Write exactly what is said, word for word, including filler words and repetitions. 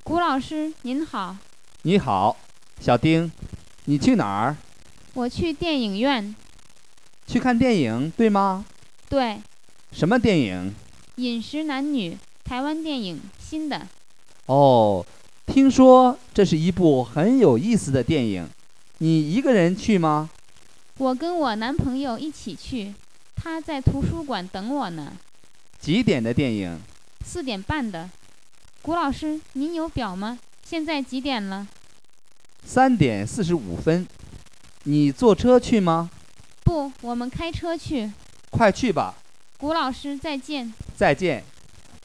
谷老师您好， 你好，小丁，你去哪儿？ 我去电影院。 去看电影，对吗？ 对， 什么电影？ 饮食男女，台湾电影，新的。 哦，听说这是一部很有意思的电影。你一个人去吗？ 我跟我男朋友一起去，他在图书馆等我呢。 几点的电影？ 四点半的。谷老师，您有表吗？现在几点了？ 三点四十五分。你坐车去吗？ 不，我们开车去。 快去吧， 谷老师，再见。 再见。